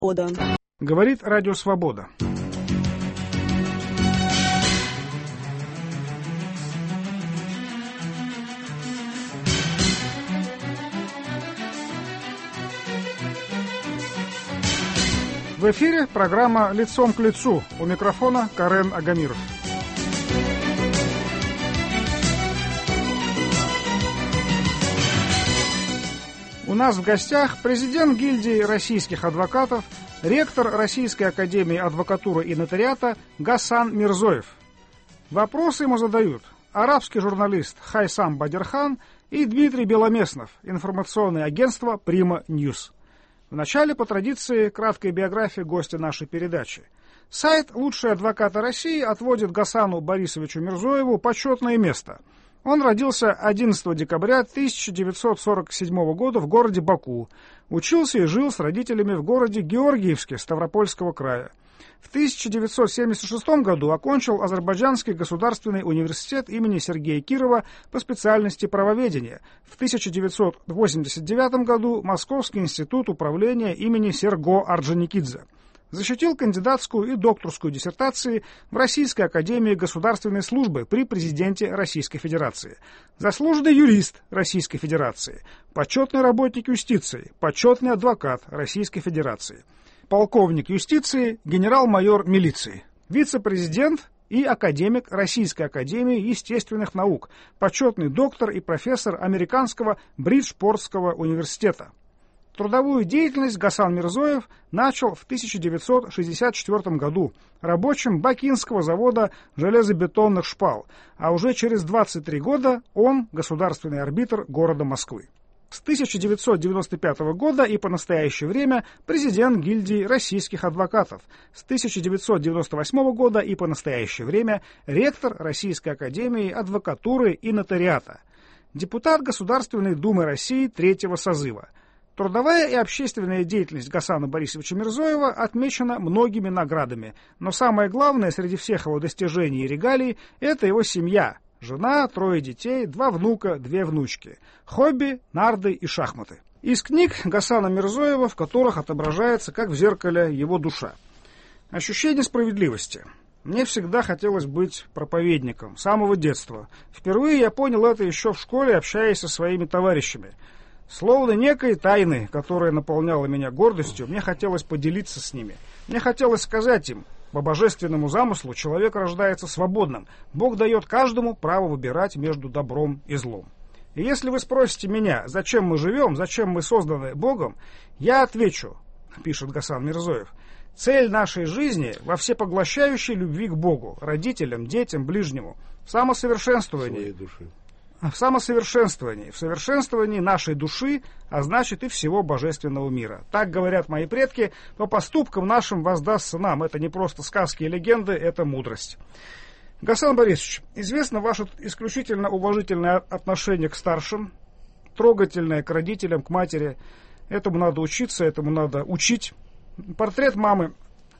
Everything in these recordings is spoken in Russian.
Свобода. Говорит Радио Свобода. В эфире программа «Лицом к лицу». У микрофона Карен Агамиров. У нас в гостях президент гильдии российских адвокатов, ректор Российской академии адвокатуры и нотариата Гасан Мирзоев. Вопросы ему задают арабский журналист Хайсам Бадирхан и Дмитрий Беломеснов, информационное агентство «Прима Ньюс». Вначале, по традиции, краткая биография гостя нашей передачи. Сайт «Лучшие адвокаты России» отводит Гасану Борисовичу Мирзоеву почетное место. Он родился 11 декабря 1947 года в городе Баку. Учился и жил с родителями в городе Георгиевске Ставропольского края. В 1976 году окончил Азербайджанский государственный университет имени Сергея Кирова по специальности правоведения. В 1989 году Московский институт управления имени Серго Орджоникидзе. Защитил кандидатскую и докторскую диссертации в Российской академии государственной службы при президенте Российской Федерации. Заслуженный юрист Российской Федерации, почетный работник юстиции, почетный адвокат Российской Федерации, полковник юстиции, генерал-майор милиции, вице-президент и академик Российской академии естественных наук, почетный доктор и профессор Американского Бриджпортского университета. Трудовую деятельность Гасан Мирзоев начал в 1964 году рабочим Бакинского завода железобетонных шпал, а уже через 23 года он государственный арбитр города Москвы. С 1995 года и по настоящее время президент гильдии российских адвокатов. С 1998 года и по настоящее время ректор Российской академии адвокатуры и нотариата. Депутат Государственной Думы России третьего созыва. Трудовая и общественная деятельность Гасана Борисовича Мирзоева отмечена многими наградами, но самое главное среди всех его достижений и регалий – это его семья. Жена, 3 детей, 2 внука, 2 внучки. Хобби, нарды и шахматы. Из книг Гасана Мирзоева, в которых отображается, как в зеркале, его душа. Ощущение справедливости. Мне всегда хотелось быть проповедником, с самого детства. Впервые я понял это еще в школе, общаясь со своими товарищами. Словно некой тайны, которая наполняла меня гордостью, мне хотелось поделиться с ними. Мне хотелось сказать им, по божественному замыслу человек рождается свободным. Бог дает каждому право выбирать между добром и злом. И если вы спросите меня, зачем мы живем, зачем мы созданы Богом, я отвечу, пишет Гасан Мирзоев, цель нашей жизни во всепоглощающей любви к Богу, родителям, детям, ближнему, в самосовершенствовании. В самосовершенствовании, в совершенствовании нашей души, а значит и всего божественного мира. Так говорят мои предки, по поступкам нашим воздастся нам. Это не просто сказки и легенды, это мудрость. Гасан Борисович, известно ваше исключительно уважительное отношение к старшим, трогательное к родителям, к матери. Этому надо учиться, этому надо учить. Портрет мамы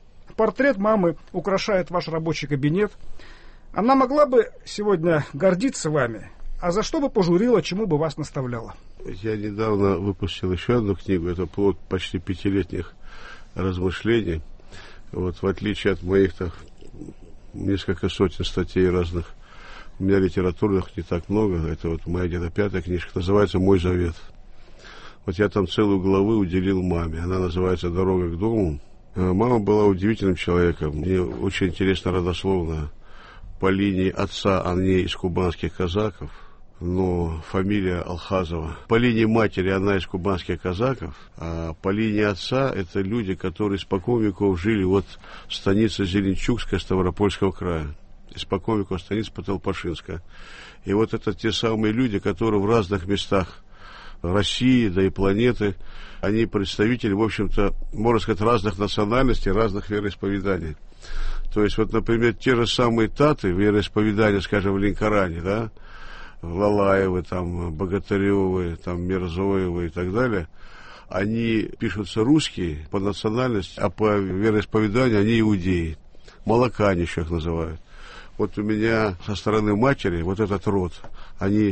украшает ваш рабочий кабинет. Она могла бы сегодня гордиться вами. А за что бы пожурила, чему бы вас наставляла? Я недавно выпустил еще одну книгу. Это плод почти 5-летних размышлений. Вот, в отличие от моих несколько сотен статей разных, у меня литературных не так много. Это вот моя где-то 5-я книжка. Называется «Мой завет». Вот я там целую главу уделил маме. Она называется «Дорога к дому». Мама была удивительным человеком. Мне очень интересно родословно. По линии отца она из кубанских казаков, но фамилия Алхазова. По линии матери она из кубанских казаков, а по линии отца это люди, которые испокон веков жили вот станица Зеленчукская Ставропольского края, испокон веков станица Потолпашинская. И вот это те самые люди, которые в разных местах России, да и планеты, они представители, в общем-то, можно сказать, разных национальностей, разных вероисповеданий. То есть, вот, например, те же самые таты, вероисповедания, скажем, в Ленкоране, да, Лалаевы, там, Богатыревы, там, Мирзоевы и так далее, они пишутся русские по национальности, а по вероисповеданию они иудеи. Молокане еще их называют. Вот у меня со стороны матери, вот этот род, они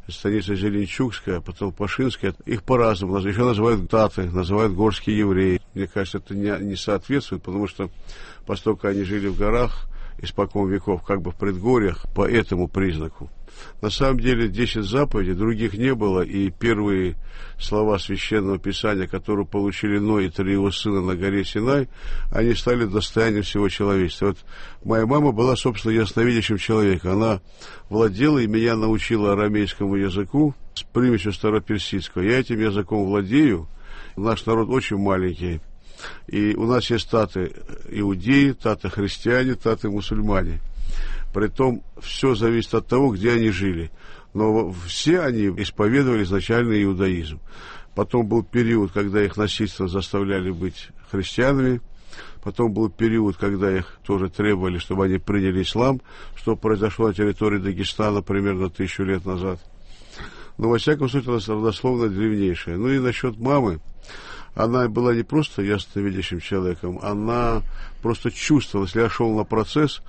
станица Зеленчукская, потом Пашинская. Их по-разному называют. Еще называют таты, называют горские евреи. Мне кажется, это не соответствует, потому что поскольку они жили в горах испокон веков, как бы в предгорьях, по этому признаку. На самом деле 10 заповедей, других не было, и первые слова Священного Писания, которые получили Ной и 3 его сына на горе Синай, они стали достоянием всего человечества. Вот моя мама была, собственно, ясновидящим человеком. Она владела и меня научила арамейскому языку с примесью староперсидского. Я этим языком владею. Наш народ очень маленький. И у нас есть таты иудеи, таты христиане, таты мусульмане. Притом все зависит от того, где они жили. Но все они исповедовали изначально иудаизм. Потом был период, когда их насильственно заставляли быть христианами. Потом был период, когда их тоже требовали, чтобы они приняли ислам, что произошло на территории Дагестана примерно 1000 лет назад. Но, во всяком случае, она родословно древнейшая. Ну и насчет мамы. Она была не просто ясновидящим человеком, она просто чувствовала, если я шел на процесс,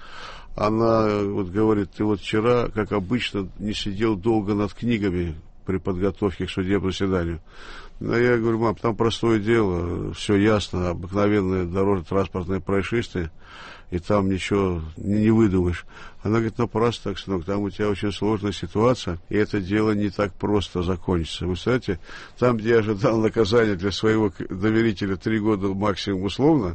она вот говорит, ты вот вчера, как обычно, не сидел долго над книгами при подготовке к судебному заседанию. Но я говорю, мам, там простое дело, все ясно, обыкновенное дорожно-транспортное происшествие, и там ничего не выдумаешь. Она говорит, напрасно так, сынок, там у тебя очень сложная ситуация, и это дело не так просто закончится. Вы знаете, там, где я ожидал наказания для своего доверителя 3 года максимум условно,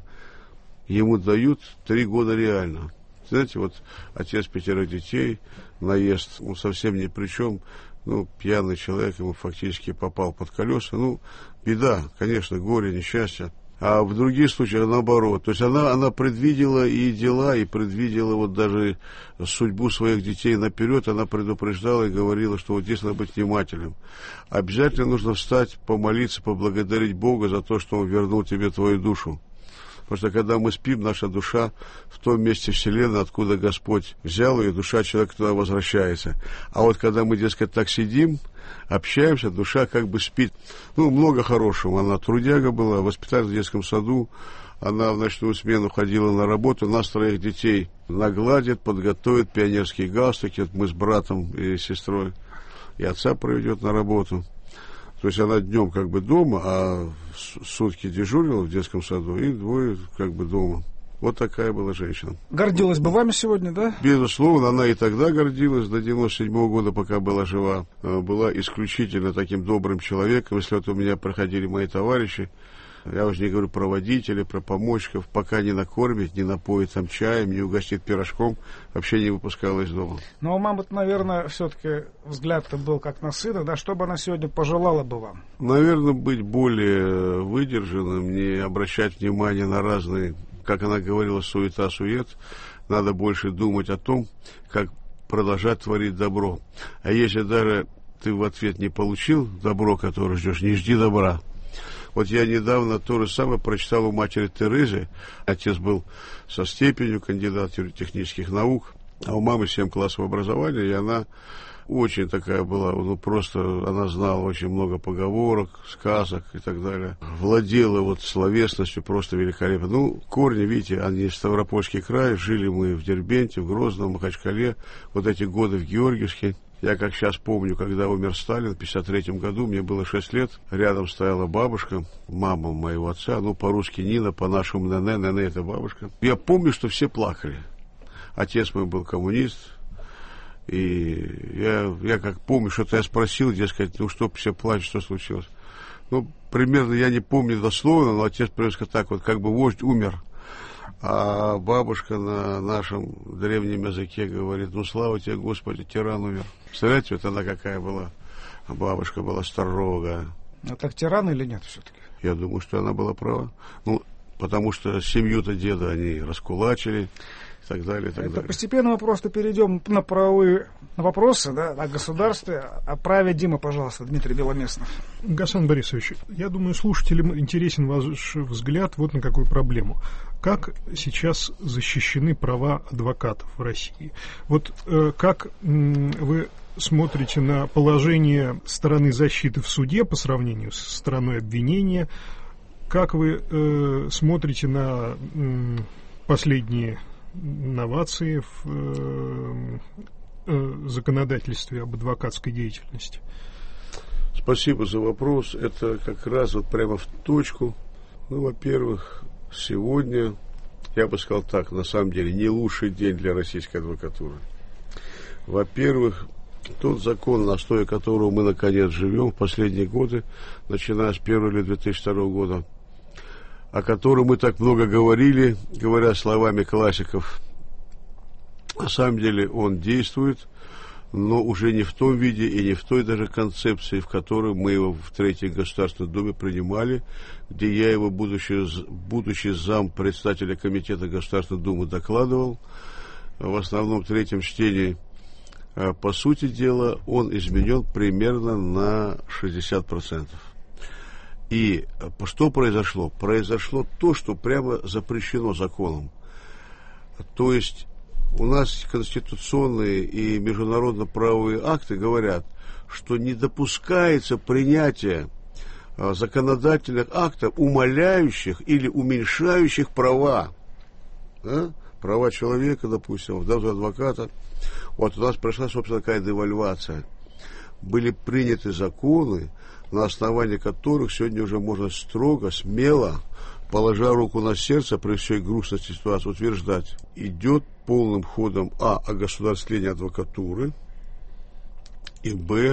ему дают 3 года реально. Знаете, вот отец 5 детей, наезд, он совсем ни при чем, пьяный человек, ему фактически попал под колеса. Беда, конечно, горе, несчастье. А в других случаях наоборот. То есть она предвидела и дела, и предвидела вот даже судьбу своих детей наперед. Она предупреждала и говорила, что вот здесь надо быть внимательным. Обязательно нужно встать, помолиться, поблагодарить Бога за то, что Он вернул тебе твою душу. Потому что когда мы спим, наша душа в том месте Вселенной, откуда Господь взял ее, душа человека туда возвращается. А вот когда мы, дескать, так сидим, общаемся, душа как бы спит. Много хорошего. Она трудяга была, воспитатель в детском саду. Она в ночную смену ходила на работу, нас 3 детей нагладит, подготовит, пионерские галстуки. Вот мы с братом и сестрой, и отца проведет на работу. То есть она днем как бы дома, а сутки дежурила в детском саду, и 2 как бы дома. Вот такая была женщина. Гордилась бы вами сегодня, да? Безусловно, она и тогда гордилась, до 97-го года, пока была жива. Была исключительно таким добрым человеком. Если вот у меня проходили мои товарищи, я уже не говорю про водителей, про помощников, пока не накормит, не напоит там чаем, не угостит пирожком, вообще не выпускала из дома. Но у мамы-то, наверное, все-таки взгляд-то был как на сына, да? Что бы она сегодня пожелала бы вам? Наверное, быть более выдержанным, не обращать внимания на разные, как она говорила, суета-сует. Надо больше думать о том, как продолжать творить добро. А если даже ты в ответ не получил добро, которое ждешь, не жди добра. Вот я недавно то же самое прочитал у матери Терезы. Отец был со степенью кандидат технических наук, а у мамы 7 классов образования, и она очень такая была, просто она знала очень много поговорок, сказок и так далее. Владела вот словесностью просто великолепно. Корни, видите, они Ставропольский край, жили мы в Дербенте, в Грозном, в Махачкале, вот эти годы в Георгиевске. Я как сейчас помню, когда умер Сталин в 1953 году, мне было 6 лет, рядом стояла бабушка, мама моего отца, по-русски Нина, по-нашему Нене, Нене это бабушка. Я помню, что все плакали. Отец мой был коммунист, и я как помню, что-то я спросил, дескать, что все плачут, что случилось. Примерно я не помню дословно, но отец привез так вот, как бы вождь умер. А бабушка на нашем древнем языке говорит, слава тебе, Господи, тиран умер. Представляете, вот она какая была. А бабушка была строгая. А так тиран или нет все-таки? Я думаю, что она была права. Потому что семью-то деда они раскулачили и так далее, и так далее. Постепенно мы просто перейдем на правовые вопросы, да, о государстве. О праве. Дима, пожалуйста, Дмитрий Беломеснов. Гасан Борисович, я думаю, слушателям интересен ваш взгляд вот на какую проблему. Как сейчас защищены права адвокатов в России? Вот как вы смотрите на положение стороны защиты в суде по сравнению с стороной обвинения? Как вы смотрите на последние новации в законодательстве об адвокатской деятельности? Спасибо за вопрос. Это как раз вот прямо в точку. Ну, во-первых, сегодня, я бы сказал так, на самом деле, не лучший день для российской адвокатуры. Во-первых, тот закон, на основе которого мы, наконец, живем в последние годы, начиная с 1 июля 2002 года, о котором мы так много говорили, говоря словами классиков, на самом деле он действует, но уже не в том виде и не в той даже концепции, в которой мы его в Третьей Государственной Думе принимали, где я его, будучи зам председателя Комитета Государственной Думы, докладывал. В основном в третьем чтении, по сути дела, он изменен примерно на 60%. И что произошло? Произошло то, что прямо запрещено законом. То есть у нас конституционные и международно-правовые акты говорят, что не допускается принятие законодательных актов, умаляющих или уменьшающих права. Да? Права человека, допустим, даже адвоката. Вот у нас прошла, собственно, такая девальвация. Были приняты законы, на основании которых сегодня уже можно строго, смело, положа руку на сердце, при всей грустности ситуации, утверждать, идет полным ходом огосударствление адвокатуры, и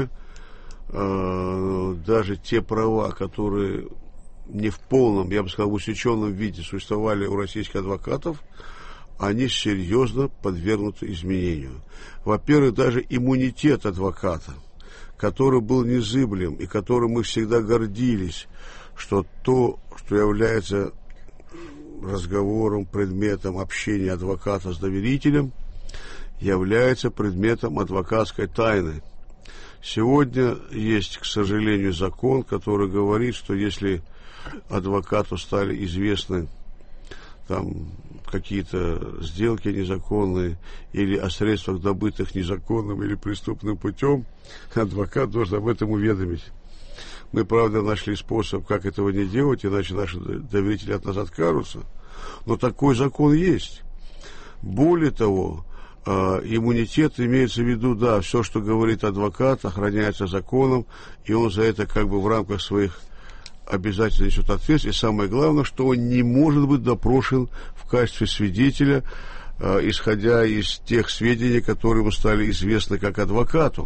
даже те права, которые не в полном, я бы сказал, в усеченном виде существовали у российских адвокатов, они серьезно подвергнуты изменению. Во-первых, даже иммунитет адвоката, который был незыблем и которым мы всегда гордились, что то, что является разговором, предметом общения адвоката с доверителем, является предметом адвокатской тайны. Сегодня есть, к сожалению, закон, который говорит, что если адвокату стали известны там какие-то сделки незаконные или о средствах, добытых незаконным или преступным путем, адвокат должен об этом уведомить. Мы, правда, нашли способ, как этого не делать, иначе наши доверители от нас откажутся. Но такой закон есть. Более того, иммунитет имеется в виду, да, все, что говорит адвокат, охраняется законом, и он за это как бы в рамках своих обязательно несет ответственность. И самое главное, что он не может быть допрошен в качестве свидетеля, исходя из тех сведений, которые ему стали известны как адвокату.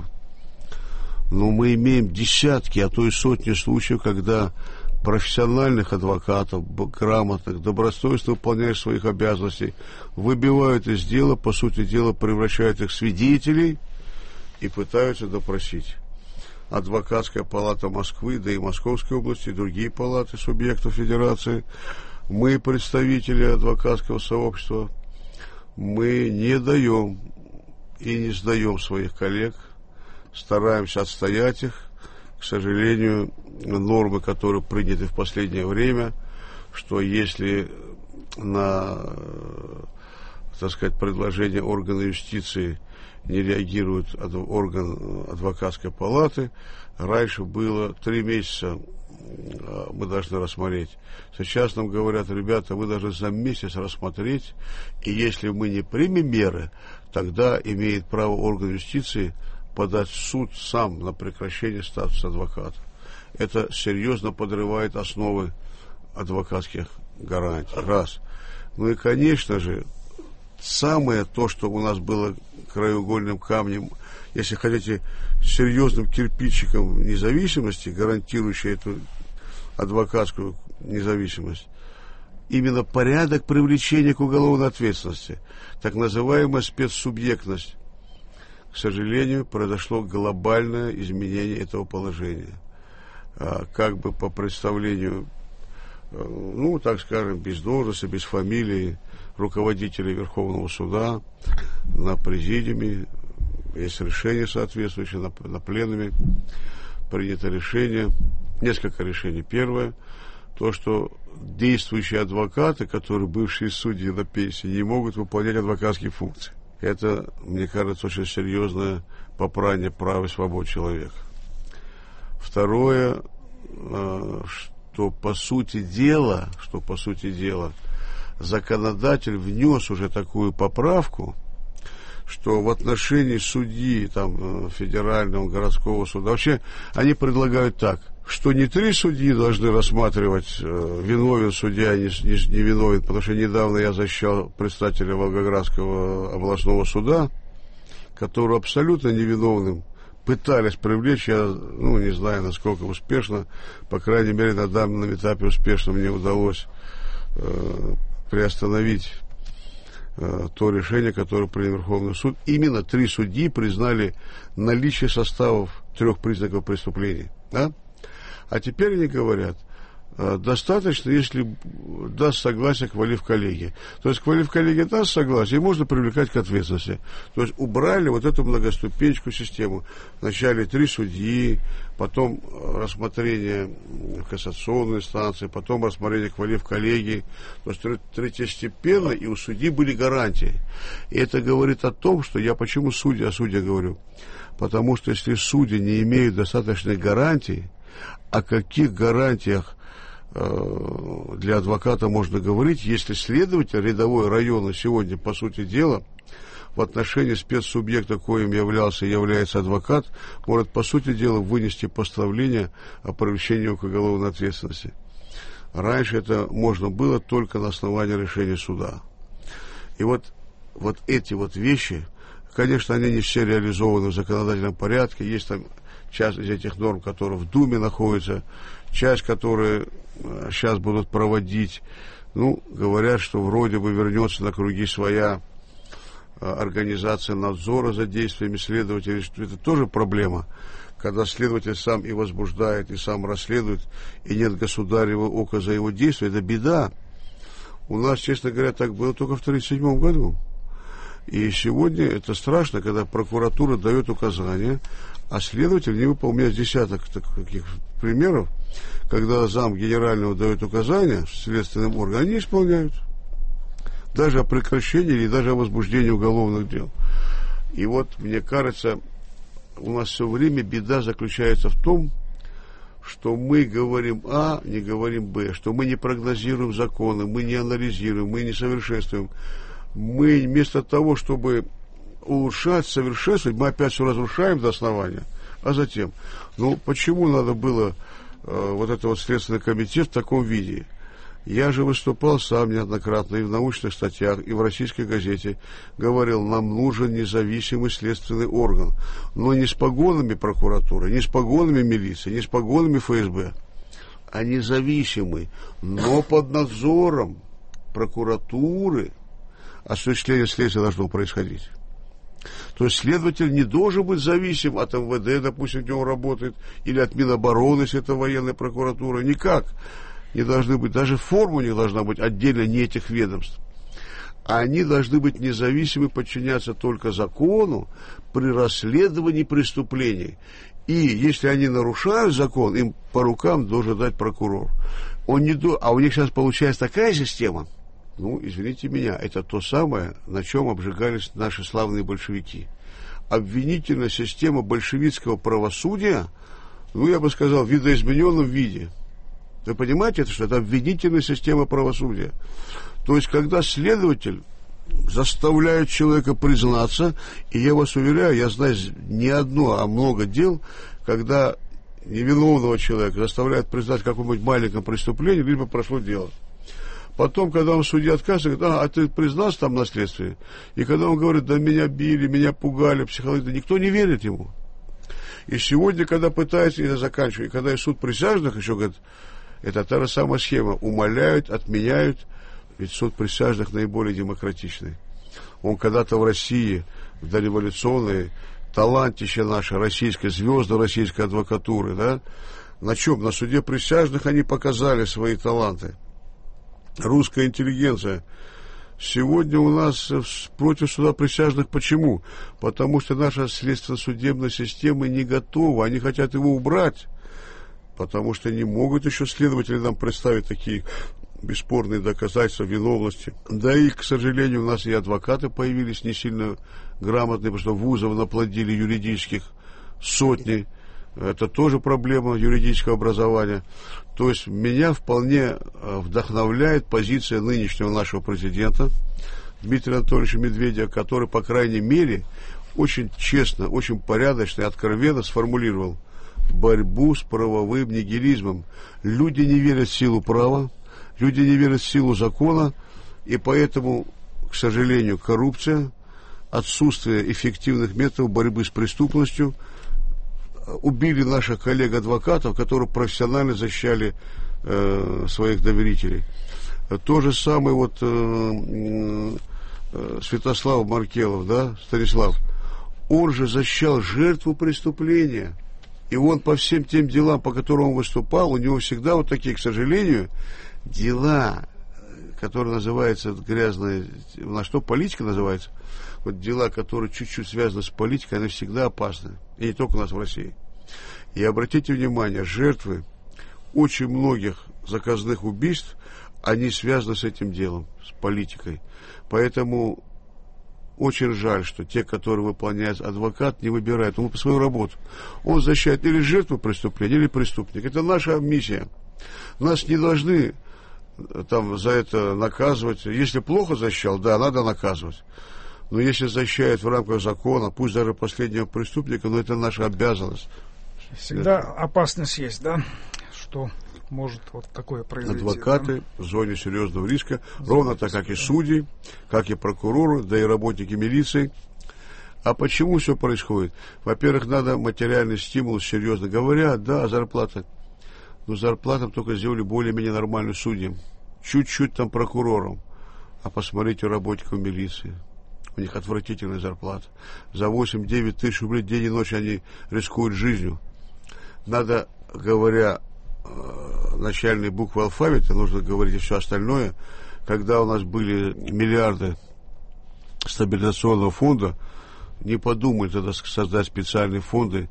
Но мы имеем десятки, а то и сотни случаев, когда профессиональных адвокатов, грамотных, добросовестно выполняющих своих обязанностей, выбивают из дела, по сути дела, превращают их в свидетелей и пытаются допросить. Адвокатская палата Москвы, да и Московской области, и другие палаты субъектов Федерации, мы, представители адвокатского сообщества, мы не даем и не сдаем своих коллег, стараемся отстоять их. К сожалению, нормы, которые приняты в последнее время, что если на, так сказать, предложение органа юстиции не реагирует орган адвокатской палаты, раньше было 3 месяца мы должны рассмотреть. Сейчас нам говорят, ребята, вы должны за месяц рассмотреть, и если мы не примем меры, тогда имеет право орган юстиции подать в суд сам на прекращение статуса адвоката. Это серьезно подрывает основы адвокатских гарантий. Раз. Ну и, конечно же, самое то, что у нас было краеугольным камнем, если хотите, серьезным кирпичиком независимости, гарантирующей эту адвокатскую независимость, именно порядок привлечения к уголовной ответственности, так называемая спецсубъектность. К сожалению, произошло глобальное изменение этого положения. Как бы по представлению, ну, так скажем, без должности, без фамилии руководителей Верховного суда на президиуме, есть решение соответствующее, на пленуме принято решение, несколько решений. Первое, то, что действующие адвокаты, которые бывшие судьи на пенсии, не могут выполнять адвокатские функции. Это, мне кажется, очень серьезное попрание прав и свобод человека. Второе, что по сути дела, законодатель внес уже такую поправку, что в отношении судьи там, федерального, городского суда, вообще они предлагают так, что не 3 судьи должны рассматривать, виновен судья, не виновен, потому что недавно я защищал председателя Волгоградского областного суда, который абсолютно невиновным пытались привлечь, я, не знаю, насколько успешно, по крайней мере, на данном этапе успешно мне удалось приостановить то решение, которое принял Верховный суд. Именно 3 судьи признали наличие составов 3 признаков преступления. Да? А теперь они говорят, достаточно, если даст согласие квалифколлегия. То есть квалифколлегия даст согласие, и можно привлекать к ответственности. То есть убрали вот эту многоступенчатую систему. Вначале 3 судьи, потом рассмотрение в кассационной инстанции, потом рассмотрение квалифколлегии. То есть третьестепенно, и у судьи были гарантии. И это говорит о том, что я почему о судьях говорю? Потому что если судьи не имеют достаточной гарантии, о каких гарантиях для адвоката можно говорить, если следователь рядовой района сегодня, по сути дела, в отношении спецсубъекта, коим являлся и является адвокат, может, по сути дела, вынести постановление о привлечении к уголовной ответственности. Раньше это можно было только на основании решения суда. И вот эти вещи, конечно, они не все реализованы в законодательном порядке. Есть там часть из этих норм, которые в Думе находятся, часть, которые сейчас будут проводить. Говорят, что вроде бы вернется на круги своя организация надзора за действиями следователей. Это тоже проблема, когда следователь сам и возбуждает, и сам расследует, и нет государева ока за его действия. Это беда. У нас, честно говоря, так было только в 1937 году. И сегодня это страшно, когда прокуратура дает указания, а следователь не выполняет. Десяток таких примеров, когда зам генерального дает указания следственным органам, они исполняют. Даже о прекращении или даже о возбуждении уголовных дел. И мне кажется, у нас все время беда заключается в том, что мы говорим А, не говорим Б, что мы не прогнозируем законы, мы не анализируем, мы не совершенствуем. Мы вместо того, чтобы улучшать, совершенствовать, мы опять все разрушаем до основания. А затем, почему надо было этот Следственный комитет в таком виде? Я же выступал сам неоднократно и в научных статьях, и в российской газете, говорил, нам нужен независимый следственный орган, но не с погонами прокуратуры, не с погонами милиции, не с погонами ФСБ, а независимый, но под надзором прокуратуры осуществление следствия должно происходить. То есть следователь не должен быть зависим от МВД, допустим, где он работает, или от Минобороны, если это военная прокуратура. Никак не должны быть, даже форма не должна быть отдельно не этих ведомств. Они должны быть независимы, подчиняться только закону при расследовании преступлений. И если они нарушают закон, им по рукам должен дать прокурор. А у них сейчас получается такая система. Извините меня, это то самое, на чем обжигались наши славные большевики. Обвинительная система большевистского правосудия, я бы сказал, в видоизмененном виде. Вы понимаете, что это обвинительная система правосудия? То есть, когда следователь заставляет человека признаться, и я вас уверяю, я знаю не одно, а много дел, когда невиновного человека заставляют признать в каком-нибудь маленьком преступлении, либо прошло дело. Потом, когда он судья отказывает, говорит, а ты признался там на следствии? И когда он говорит, да меня били, меня пугали, психологически, никто не верит ему. И сегодня, когда пытаются, это заканчивать, и когда и суд присяжных еще говорит, это та же самая схема, умаляют, отменяют, ведь суд присяжных наиболее демократичный. Он когда-то в России, в дореволюционной, талантище наше, российское, звезды российской адвокатуры, да, на чем? На суде присяжных они показали свои таланты. Русская интеллигенция. Сегодня у нас против суда присяжных. Почему? Потому что наша следственно-судебная система не готова. Они хотят его убрать. Потому что не могут еще следователи нам представить такие бесспорные доказательства виновности. Да и, к сожалению, у нас и адвокаты появились не сильно грамотные, потому что вузов наплодили юридических сотни. Это тоже проблема юридического образования. То есть меня вполне вдохновляет позиция нынешнего нашего президента, Дмитрия Анатольевича Медведева, который, по крайней мере, очень честно, очень порядочно и откровенно сформулировал борьбу с правовым нигилизмом. Люди не верят в силу права, люди не верят в силу закона, и поэтому, к сожалению, коррупция, отсутствие эффективных методов борьбы с преступностью убили наших коллег-адвокатов, которые профессионально защищали своих доверителей. То же самое вот Святослав Маркелов, да, Станислав, он же защищал жертву преступления. И он по всем тем делам, по которым он выступал, у него всегда вот такие, к сожалению, дела, которые называются грязные, на что политика называется, вот дела, которые чуть-чуть связаны с политикой, они всегда опасны. И не только у нас в России. И обратите внимание, жертвы очень многих заказных убийств, они связаны с этим делом, с политикой. Поэтому очень жаль, что те, которые выполняют адвокат, не выбирают свою работу. Он защищает или жертву преступления, или преступник. Это наша миссия. Нас не должны там за это наказывать. Если плохо защищал, да, надо наказывать. Но если защищает в рамках закона, пусть даже последнего преступника, но это наша обязанность. Всегда опасность есть, да, что может вот такое произойти. Адвокаты, да, в зоне серьезного риска, ровно так, как и судьи, как и прокуроры, да и работники милиции. А почему все происходит? Во-первых, надо материальный стимул, серьезно говоря, да, зарплата. Но зарплатам только сделали более-менее нормальную судьям. Чуть-чуть там прокурорам. А посмотрите у работников милиции. У них отвратительная зарплата. За 8-9 тысяч рублей день и ночь они рискуют жизнью. Надо, говоря начальные буквы алфавита, нужно говорить и все остальное. Когда у нас были миллиарды стабилизационного фонда, не подумали тогда создать специальные фонды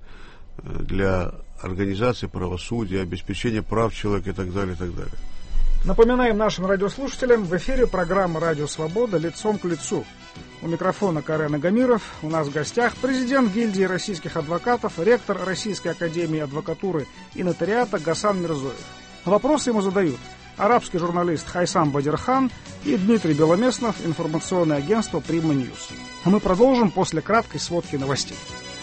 для организации правосудия, обеспечения прав человека и так далее, и так далее. Напоминаем нашим радиослушателям, в эфире программа «Радио Свобода. Лицом к лицу». У микрофона Карен Агамиров. У нас в гостях президент гильдии российских адвокатов, ректор Российской академии адвокатуры и нотариата Гасан Мирзоев. Вопросы ему задают арабский журналист Хайсам Бадирхан и Дмитрий Беломеснов, информационное агентство «Прима Ньюс». А мы продолжим после краткой сводки новостей.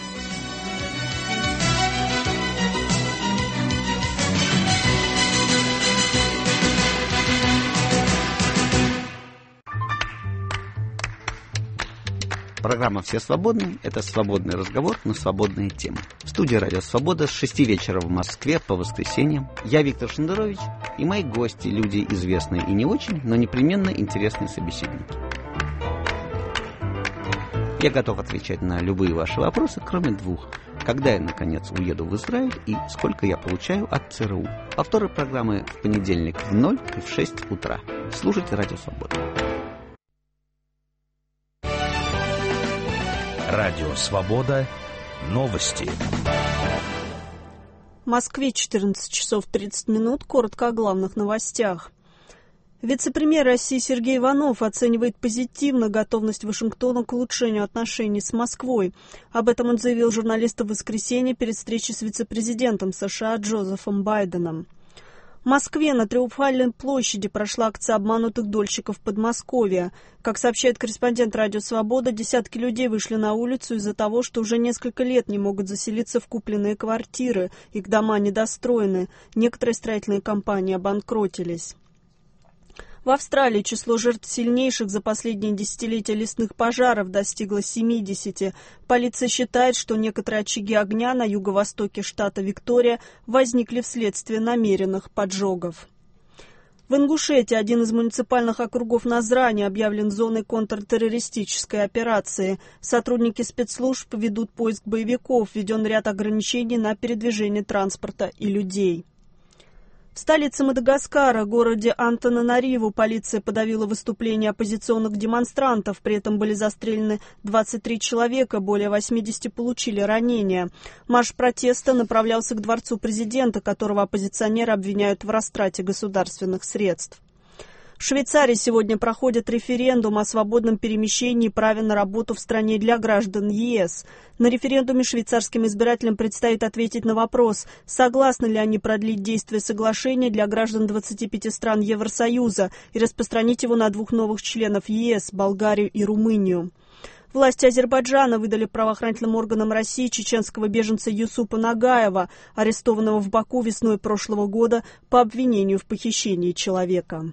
Программа «Все свободны» — это свободный разговор на свободные темы. В студии «Радио Свобода» с 6 вечера в Москве по воскресеньям. Я Виктор Шендерович и мои гости, люди известные и не очень, но непременно интересные собеседники. Я готов отвечать на любые ваши вопросы, кроме двух. Когда я, наконец, уеду в Израиль и сколько я получаю от ЦРУ. Повторы программы в понедельник в 0 и в 6 утра. Слушайте «Радио Свобода». Радио Свобода. Новости. В Москве 14 часов 30 минут. Коротко о главных новостях. Вице-премьер России Сергей Иванов оценивает позитивно готовность Вашингтона к улучшению отношений с Москвой. Об этом он заявил журналистам в воскресенье перед встречей с вице-президентом США Джозефом Байденом. В Москве на Триумфальной площади прошла акция обманутых дольщиков Подмосковья. Как сообщает корреспондент «Радио Свобода», десятки людей вышли на улицу из-за того, что уже несколько лет не могут заселиться в купленные квартиры, их дома недостроены, некоторые строительные компании обанкротились. В Австралии число жертв сильнейших за последние десятилетия лесных пожаров достигло 70. Полиция считает, что некоторые очаги огня на юго-востоке штата Виктория возникли вследствие намеренных поджогов. В Ингушетии один из муниципальных округов Назрани объявлен зоной контртеррористической операции. Сотрудники спецслужб ведут поиск боевиков, введен ряд ограничений на передвижение транспорта и людей. В столице Мадагаскара, городе Антананариву, полиция подавила выступления оппозиционных демонстрантов. При этом были застрелены 23 человека, более 80 получили ранения. Марш протеста направлялся к дворцу президента, которого оппозиционеры обвиняют в растрате государственных средств. В Швейцарии сегодня проходит референдум о свободном перемещении и праве на работу в стране для граждан ЕС. На референдуме швейцарским избирателям предстоит ответить на вопрос, согласны ли они продлить действие соглашения для граждан 25 стран Евросоюза и распространить его на 2 новых членов ЕС – Болгарию и Румынию. Власти Азербайджана выдали правоохранительным органам России чеченского беженца Юсупа Нагаева, арестованного в Баку весной прошлого года по обвинению в похищении человека.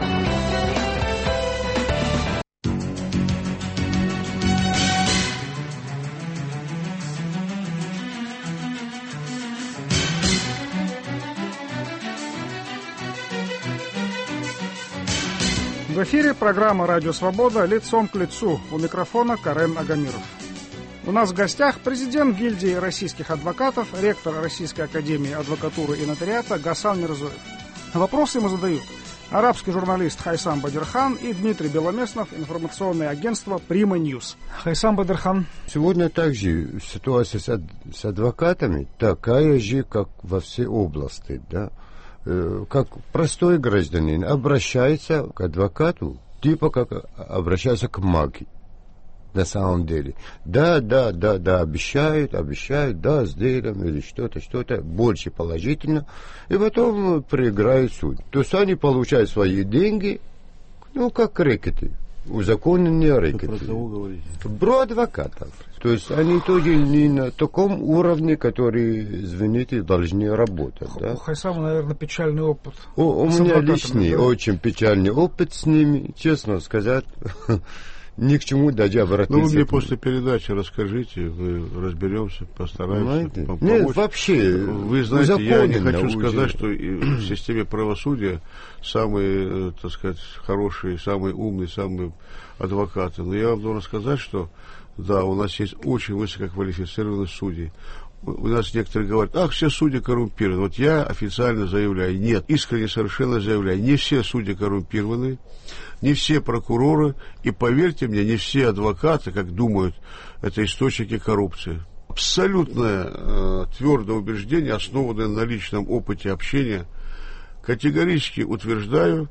В эфире программа «Радио Свобода. Лицом к лицу». У микрофона Карен Агамиров. У нас в гостях президент гильдии российских адвокатов, ректор Российской академии адвокатуры и нотариата Гасан Мирзоев. Вопросы ему задают арабский журналист Хайсам Бадирхан и Дмитрий Беломеснов, информационное агентство «Прима Ньюс». Хайсам Бадирхан. Сегодня также ситуация с адвокатами такая же, как во всей области, да. Как простой гражданин обращается к адвокату, типа как обращается к маге, на самом деле. Да, обещают, да, сделаем или что-то, больше положительно, и потом проиграют суд. То есть они получают свои деньги, как рэкеты, узаконенные рэкеты. Про кого говорите? Про адвокатов. То есть они тоже не на таком уровне, который, извините, должны работать. Да? У Хайсама, наверное, печальный опыт. У меня личный, очень печальный опыт с ними, честно сказать. Ни к чему даже обратиться. Вы мне после передачи расскажите, мы разберемся, постараемся помочь. Нет, вообще, вы знаете, я не хочу сказать, что в системе правосудия самые, так сказать, хорошие, самые умные, самые адвокаты. Но я вам должен сказать, что да, у нас есть очень высококвалифицированные судьи. У нас некоторые говорят, все судьи коррумпированы. Вот я официально заявляю, нет, искренне совершенно заявляю, не все судьи коррумпированы, не все прокуроры, и поверьте мне, не все адвокаты, как думают, это источники коррупции. Абсолютное твердое убеждение, основанное на личном опыте общения, категорически утверждаю,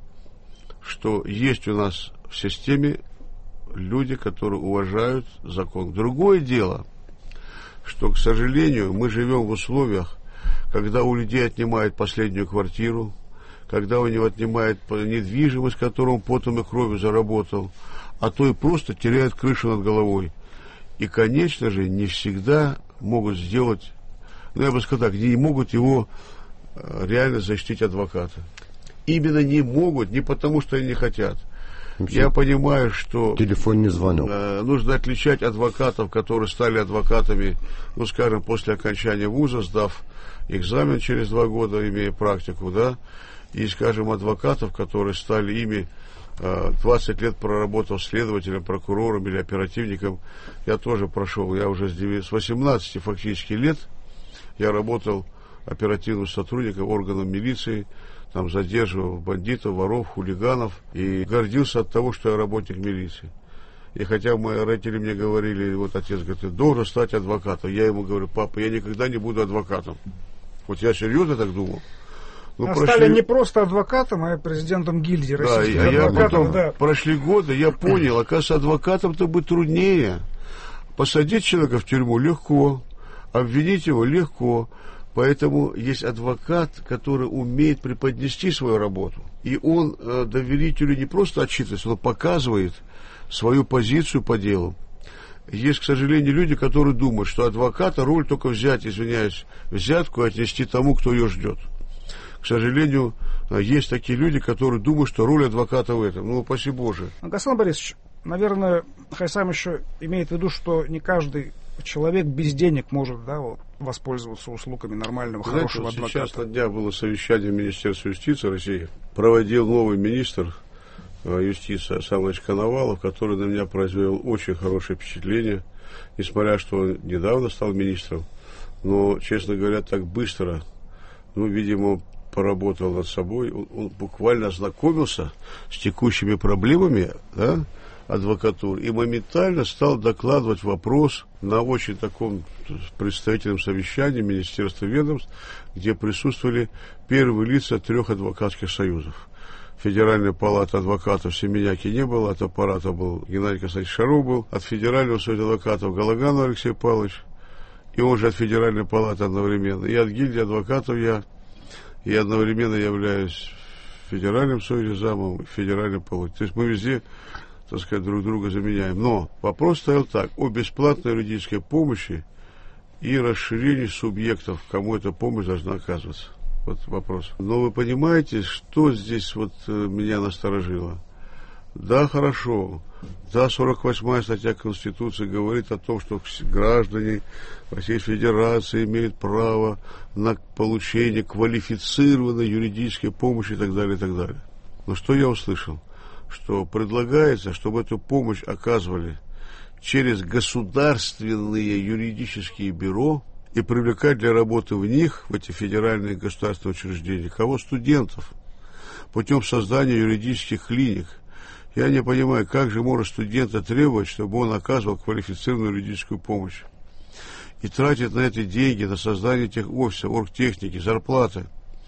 что есть у нас в системе люди, которые уважают закон. Другое дело, что, к сожалению, мы живем в условиях, когда у людей отнимают последнюю квартиру, когда у него отнимают недвижимость, которую он потом и кровью заработал, а то и просто теряют крышу над головой. И, конечно же, не всегда могут сделать, я бы сказал так, не могут его реально защитить адвокаты. Именно не могут, не потому что они не хотят. Я понимаю, что телефонный звонок. Нужно отличать адвокатов, которые стали адвокатами, скажем, после окончания вуза, сдав экзамен через 2 года, имея практику, да, и, скажем, адвокатов, которые стали ими 20 лет проработав следователем, прокурором или оперативником. Я тоже прошел, я уже с 18 фактически лет я работал оперативным сотрудником органов милиции, там задерживал бандитов, воров, хулиганов, и гордился от того, что я работник милиции. И хотя мои родители мне говорили, вот отец говорит, ты должен стать адвокатом. Я ему говорю, папа, я никогда не буду адвокатом. Вот я серьезно так думал. Стали не просто адвокатом, а президентом гильдии российских адвокатов. Да. Прошли годы, я понял, оказывается, адвокатом-то быть труднее. Посадить человека в тюрьму легко, обвинить его легко. Поэтому есть адвокат, который умеет преподнести свою работу. И он доверителю не просто отчитывается, он показывает свою позицию по делу. Есть, к сожалению, люди, которые думают, что адвоката роль только взять, взятку и отнести тому, кто ее ждет. К сожалению, есть такие люди, которые думают, что роль адвоката в этом. Упаси Боже. Гасан Борисович, наверное, Хайсам еще имеет в виду, что не каждый человек без денег может, воспользоваться услугами нормального, хорошего адвоката. Сейчас на днях было совещание в Министерстве юстиции России. Проводил новый министр юстиции Асамович Коновалов, который на меня произвел очень хорошее впечатление, несмотря что он недавно стал министром. Но, честно говоря, так быстро, видимо, поработал над собой. Он буквально ознакомился с текущими проблемами, адвокатуры, и моментально стал докладывать вопрос на очень таком представительном совещании Министерства ведомств, где присутствовали первые лица 3 адвокатских союзов. Федеральной палаты адвокатов Семеняки не было, от аппарата был Геннадий Константинович Шаров был, от Федерального союза адвокатов Галаганов Алексей Павлович, и он же от Федеральной палаты одновременно, и от гильдии адвокатов я, и одновременно являюсь в Федеральном союзе замом, в Федеральной палате. То есть мы везде, так сказать, друг друга заменяем. Но вопрос стоял так: о бесплатной юридической помощи и расширении субъектов, кому эта помощь должна оказываться. Вот вопрос. Но вы понимаете, что здесь вот меня насторожило? Да, хорошо. Да, 48-я статья Конституции говорит о том, что граждане Российской Федерации имеют право на получение квалифицированной юридической помощи и так далее, и так далее. Но что я услышал? Что предлагается, чтобы эту помощь оказывали через государственные юридические бюро и привлекать для работы в них, в эти федеральные государственные учреждения, кого? Студентов, путем создания юридических клиник. Я не понимаю, как же может студента требовать, чтобы он оказывал квалифицированную юридическую помощь и тратить на это деньги, на создание тех офисов, оргтехники, зарплаты.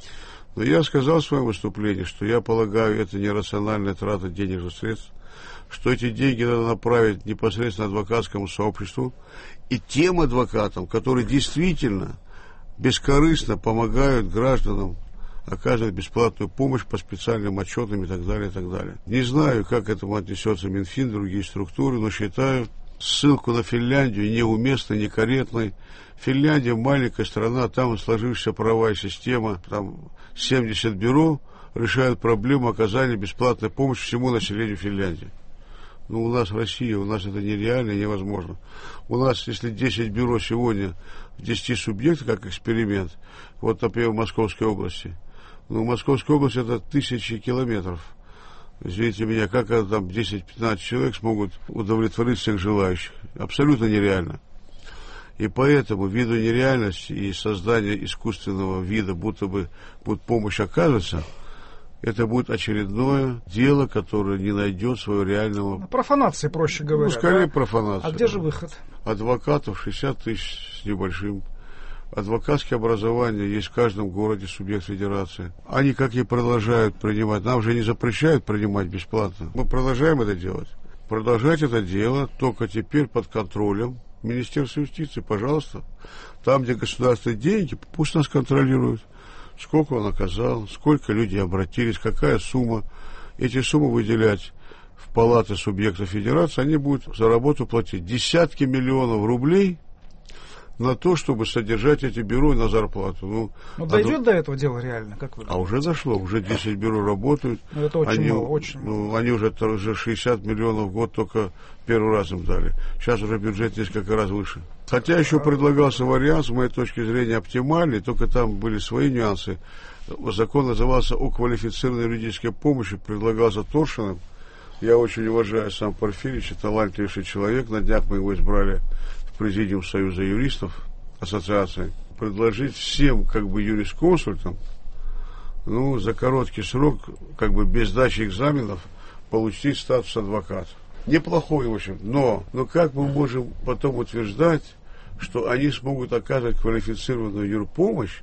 Но я сказал в своем выступлении, что я полагаю, это нерациональная трата денежных средств, что эти деньги надо направить непосредственно адвокатскому сообществу и тем адвокатам, которые действительно бескорыстно помогают гражданам оказывать бесплатную помощь по специальным отчетам и так далее, и так далее. Не знаю, как к этому отнесется Минфин, другие структуры, но считаю ссылку на Финляндию неуместной, некорректной. Финляндия маленькая страна, там сложившаяся правовая система, там 70 бюро решают проблему оказания бесплатной помощи всему населению Финляндии. Ну, у нас в России, у нас это нереально и невозможно. У нас, если 10 бюро сегодня в 10 субъектах, как эксперимент, вот, например, в Московской области, ну, в Московской области это 1000 километров. Извините меня, как там 10-15 человек смогут удовлетворить всех желающих? Абсолютно нереально. И поэтому, ввиду нереальности и создания искусственного вида, будто бы будет помощь оказываться, это будет очередное дело, которое не найдет своего реального... Профанации, проще говоря. Ну, скорее да? профанация. А где же выход? Адвокатов 60 тысяч с небольшим. Адвокатские образования есть в каждом городе, субъект федерации. Они как и продолжают принимать. Нам же не запрещают принимать бесплатно. Мы продолжаем это делать. Продолжать это дело, только теперь под контролем Министерства юстиции. Пожалуйста. Там, где государственные деньги, пусть нас контролируют. Сколько он оказал, сколько людей обратились, какая сумма. Эти суммы выделять в палаты субъектов федерации, они будут за работу платить десятки миллионов рублей на то, чтобы содержать эти бюро на зарплату. Ну, дойдет до этого дела реально, как вы думаете? А уже дошло, уже 10 бюро работают. Ну, это очень мало, очень мало. Они уже 60 миллионов в год только первый раз им дали. Сейчас уже бюджет несколько раз выше. Хотя еще предлагался вариант, с моей точки зрения, оптимальный, только там были свои нюансы. Закон назывался о квалифицированной юридической помощи, предлагался Торшиным. Я очень уважаю сам Порфирьевич, талантливейший человек. На днях мы его избрали в президиум Союза юристов, ассоциации. Предложить всем, как бы, юрисконсультам, ну, за короткий срок, как бы, без сдачи экзаменов, получить статус адвоката. Неплохой, в общем, но как мы можем потом утверждать, что они смогут оказывать квалифицированную юрпомощь,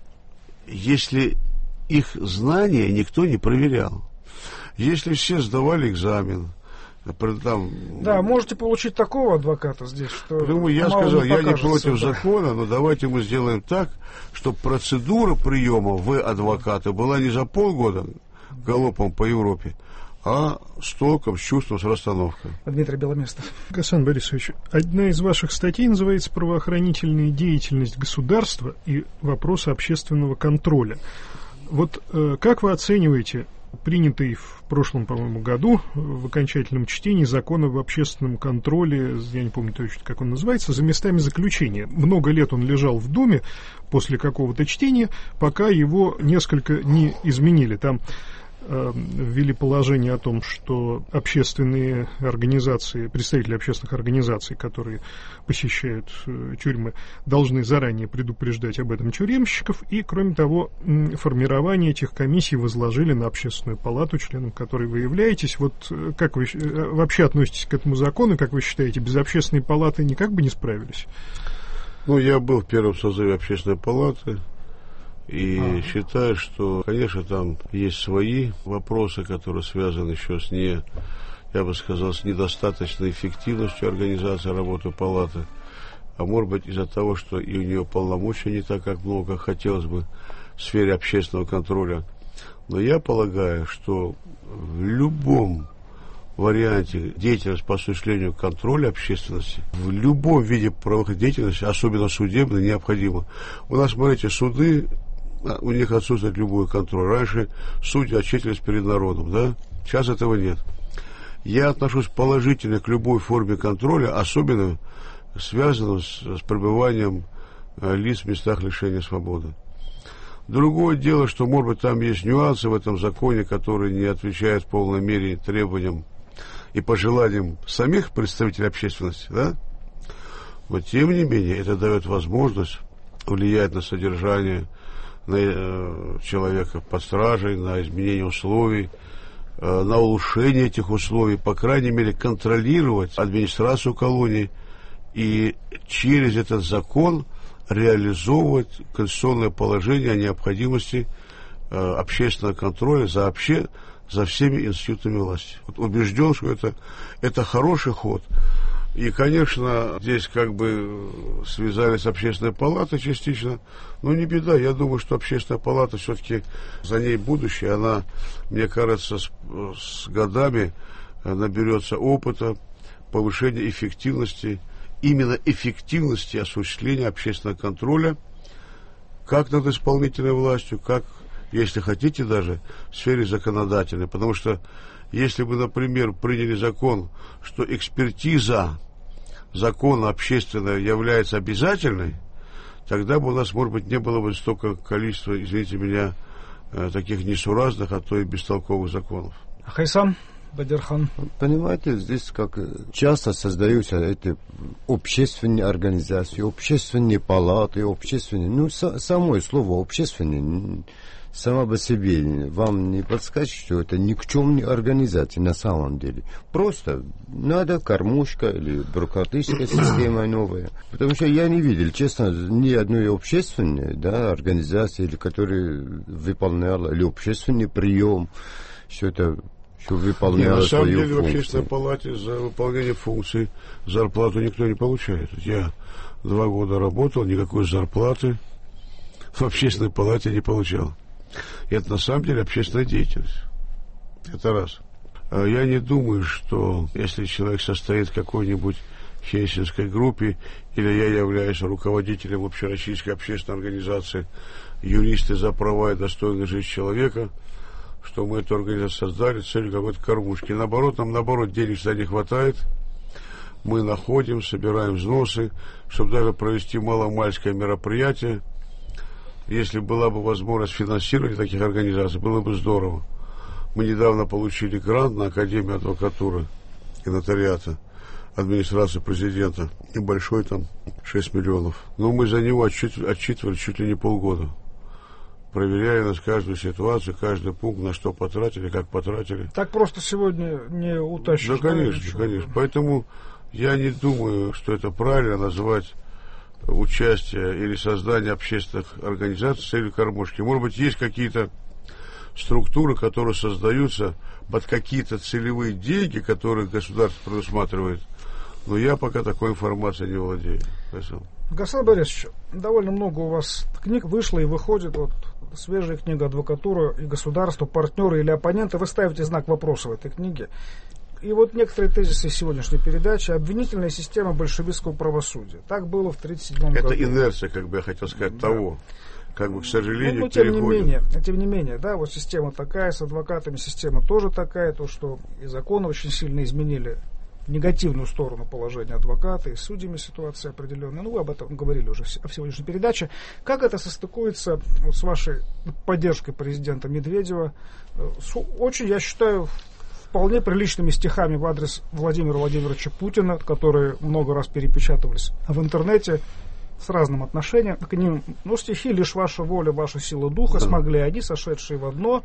если их знания никто не проверял? Если все сдавали экзамен, там... Да, можете получить такого адвоката здесь, что... Думаю, я сказал, я не против закона, но давайте мы сделаем так, чтобы процедура приема в адвоката была не за полгода галопом по Европе, а с толком, с чувством, с расстановкой. Дмитрий Беломестов. Гасан Борисович, одна из ваших статей называется «Правоохранительная деятельность государства и вопросы общественного контроля». Вот как вы оцениваете принятый в прошлом, по-моему, году в окончательном чтении закон об общественном контроле, я не помню точно, как он называется, за местами заключения? Много лет он лежал в Думе после какого-то чтения, пока его несколько не изменили. Там ввели положение о том, что общественные организации, представители общественных организаций, которые посещают тюрьмы, должны заранее предупреждать об этом тюремщиков, и, кроме того, формирование этих комиссий возложили на Общественную палату, членом которой вы являетесь. Вот как вы вообще относитесь к этому закону, как вы считаете, без Общественной палаты никак бы не справились? Ну, я был в первом созыве Общественной палаты. И считаю, что, конечно, там есть свои вопросы, которые связаны еще с я бы сказал, с недостаточной эффективностью организации работы палаты. А может быть из-за того, что и у нее полномочий не так, как много хотелось бы в сфере общественного контроля. Но я полагаю, что в любом варианте деятельности по осуществлению контроля общественности, в любом виде правовой деятельности, особенно судебной, необходимо. У нас, смотрите, суды, у них отсутствует любой контроль. Раньше судьи отчитывались перед народом, да? Сейчас этого нет. Я отношусь положительно к любой форме контроля, особенно связанного с пребыванием лиц в местах лишения свободы. Другое дело, что, может быть, там есть нюансы в этом законе, которые не отвечают в полной мере требованиям и пожеланиям самих представителей общественности, да? Но, тем не менее, это дает возможность влиять на содержание человека под стражей, на изменение условий, на улучшение этих условий, по крайней мере, контролировать администрацию колонии и через этот закон реализовывать конституционное положение о необходимости общественного контроля за всеми институтами власти. Вот убежден, что это хороший ход. И, конечно, здесь как бы связались с общественной палатой частично, но не беда. Я думаю, что общественная палата все-таки за ней будущее. Она, мне кажется, с годами наберется опыта, повышения эффективности, именно эффективности осуществления общественного контроля как над исполнительной властью, как, если хотите, даже в сфере законодательной. Потому что если бы, например, приняли закон, что экспертиза закона общественная является обязательной, тогда бы у нас, может быть, не было бы столько количества, извините меня, таких несуразных, а то и бестолковых законов. Хайсам Бадирхан. Понимаете, здесь как часто создаются эти общественные организации, общественные палаты, общественные... самое слово общественное само по себе вам не подскажет, что это никчемные организации на самом деле. Просто надо кормушка или бюрократическая система новая. Потому что я не видел, честно, ни одной общественной организации, которая выполняла, или общественный прием, что это... На самом деле в общественной палате за выполнение функций зарплату никто не получает. Я 2 года работал, никакой зарплаты в общественной палате не получал. Это на самом деле общественная деятельность. Это раз. Я не думаю, что если человек состоит в какой-нибудь хельсинской группе, или я являюсь руководителем общероссийской общественной организации «Юристы за права и достойную жизнь человека», что мы эту организацию создали с целью какой-то кормушки. Наоборот, нам денег всегда не хватает. Мы находим, собираем взносы, чтобы даже провести маломальское мероприятие. Если была бы возможность финансирования таких организаций, было бы здорово. Мы недавно получили грант на Академию адвокатуры и нотариата администрации президента. Небольшой там, 6 миллионов. Но мы за него отчитывали чуть ли не полгода. Проверяя нас каждую ситуацию, каждый пункт, на что потратили, как потратили. Так просто сегодня не утащишь. Да, конечно, конечно. Поэтому я не думаю, что это правильно называть участие или создание общественных организаций с целью кормушки. Может быть, есть какие-то структуры, которые создаются под какие-то целевые деньги, которые государство предусматривает. Но я пока такой информацией не владею. Спасибо. Гасан Борисович, довольно много у вас книг вышло и выходит. Вот свежая книга «Адвокатура и государство, партнеры или оппоненты». Вы ставите знак вопроса в этой книге. И вот некоторые тезисы сегодняшней передачи. Обвинительная система большевистского правосудия. Так было в 1937 году. Это инерция, как бы я хотел сказать, того. Как бы, к сожалению, тем не менее, да, вот система такая, с адвокатами система тоже такая. То, что и законы очень сильно изменили в негативную сторону положения адвоката, и с судьями ситуация определенная. Вы об этом говорили уже в сегодняшней передаче. Как это состыкуется вот с вашей поддержкой президента Медведева? Очень, я считаю, вполне приличными стихами в адрес Владимира Владимировича Путина, которые много раз перепечатывались в интернете с разным отношением к ним. Стихи «Лишь ваша воля, ваша сила духа» смогли они, сошедшие в одно,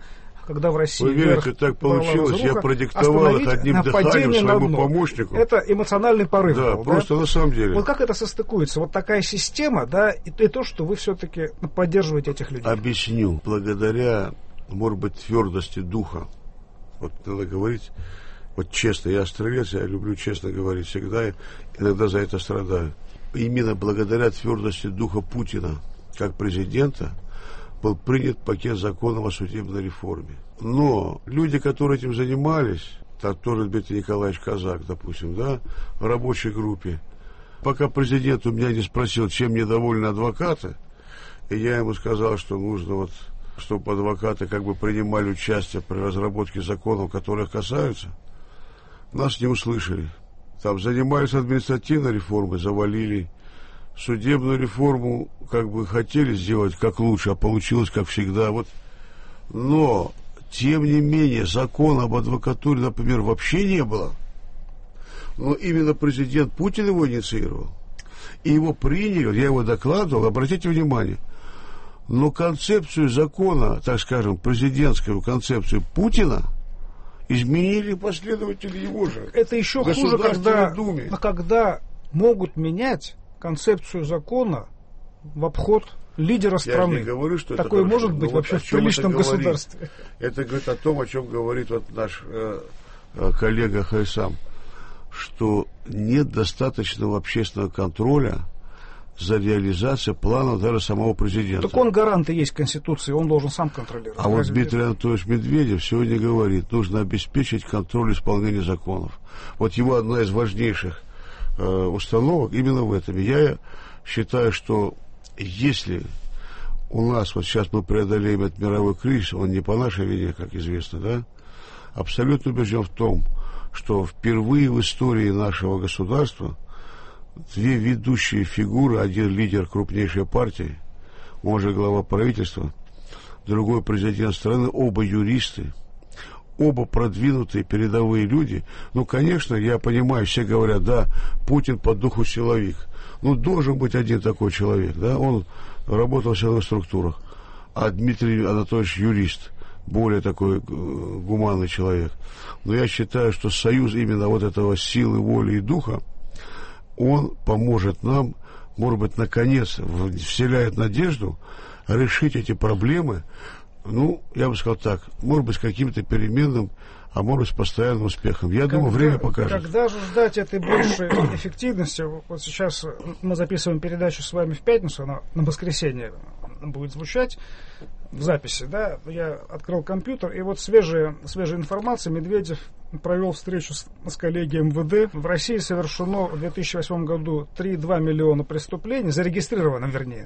когда в России вы верите, так получилось, я продиктовал их одним дыханием своему помощнику. Это эмоциональный порыв. Да, был, просто да? на самом деле. Вот как это состыкуется? Вот такая система, да, и то, что вы все-таки поддерживаете этих людей. Объясню. Благодаря, может быть, твердости духа, вот надо говорить, вот честно, я австралиец, я люблю честно говорить всегда, иногда за это страдаю. Именно благодаря твердости духа Путина, как президента, был принят пакет законов о судебной реформе. Но люди, которые этим занимались, так тоже Дмитрий Николаевич Казак, допустим, да, в рабочей группе, пока президент у меня не спросил, чем недовольны адвокаты, и я ему сказал, что нужно вот, чтобы адвокаты как бы принимали участие при разработке законов, которые их касаются, нас не услышали. Там занимались административной реформой, завалили. Судебную реформу как бы хотели сделать как лучше, а получилось как всегда. Вот. Но, тем не менее, закона об адвокатуре, например, вообще не было. Но именно президент Путин его инициировал. И его приняли, я его докладывал, обратите внимание. Но концепцию закона, так скажем, президентскую концепцию Путина изменили последователи его же. Это еще хуже, когда могут менять концепцию закона в обход лидера страны. Я не говорю, что такое это может быть вообще в приличном государстве. Это говорит о том, о чем говорит вот наш коллега Хайсам, что нет достаточного общественного контроля за реализацией планов даже самого президента. Так он гарант и есть Конституции, он должен сам контролировать. А вот Дмитрий Анатольевич Медведев сегодня говорит, нужно обеспечить контроль исполнения законов. Вот его одна из важнейших установок именно в этом. Я считаю, что если у нас, вот сейчас мы преодолеем этот мировой кризис, он не по нашей вине, как известно, да, абсолютно убежден в том, что впервые в истории нашего государства две ведущие фигуры, один лидер крупнейшей партии, он же глава правительства, другой президент страны, оба юристы, оба продвинутые передовые люди. Ну, конечно, я понимаю, все говорят, да, Путин по духу силовик. Ну, должен быть один такой человек, да, он работал в силовых структурах. А Дмитрий Анатольевич юрист, более такой гуманный человек. Но я считаю, что союз именно вот этого силы, воли и духа, он поможет нам, может быть, наконец, вселяет надежду решить эти проблемы. Ну, я бы сказал так, может быть, с каким-то переменным, а может быть, с постоянным успехом. Я думаю, время покажет. Когда же ждать этой большей эффективности? Вот сейчас мы записываем передачу с вами в пятницу, она на воскресенье будет звучать в записи, да? Я открыл компьютер, и вот свежая информация. Медведев провел встречу с коллегией МВД. В России совершено в 2008 году 3,2 миллиона преступлений, зарегистрировано.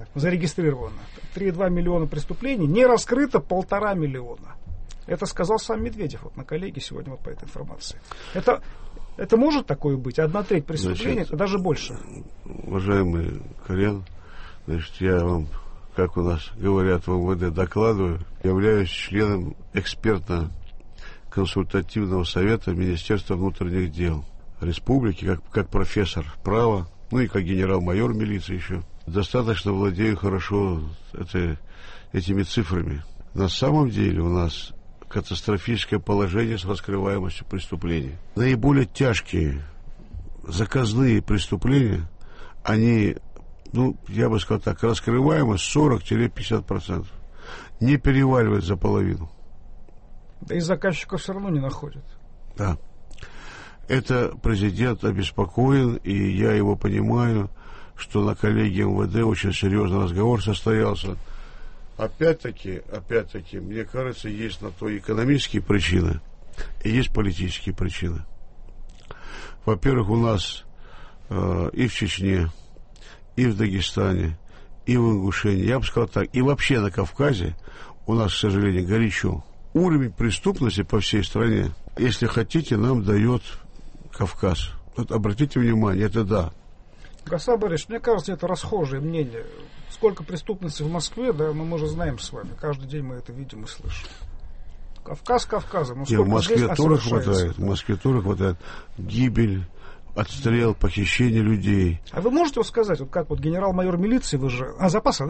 3,2 миллиона преступлений, не раскрыто 1,5 миллиона. Это сказал сам Медведев вот на коллегии сегодня вот по этой информации. Это может такое быть? 1/3 преступлений, значит, даже больше. Уважаемый Карен, значит, я вам, как у нас говорят в МВД, докладываю, являюсь членом экспертно-консультативного совета Министерства внутренних дел Республики, как профессор права, ну и как генерал-майор милиции еще. Достаточно владею хорошо этими цифрами. На самом деле у нас катастрофическое положение с раскрываемостью преступлений. Наиболее тяжкие заказные преступления, они, ну, я бы сказал так, раскрываемость 40-50%. Не переваливает за половину. Да и заказчиков все равно не находят. Да. Это президент обеспокоен, и я его понимаю, что на коллегии МВД очень серьезный разговор состоялся. Опять-таки, мне кажется, есть на то экономические причины и есть политические причины. Во-первых, у нас и в Чечне, и в Дагестане, и в Ингушетии, я бы сказал так, и вообще на Кавказе у нас, к сожалению, горячо. Уровень преступности по всей стране, если хотите, нам дает Кавказ. Вот обратите внимание, это да. Гасан Борисович, мне кажется, это расхожее мнение. Сколько преступности в Москве, да, мы уже знаем с вами. Каждый день мы это видим и слышим. Кавказ Кавказом. В Москве тоже хватает. В Москве тоже хватает. Гибель, отстрел, похищение людей. А вы можете сказать, вот как вот генерал-майор милиции, вы же... запаса, да?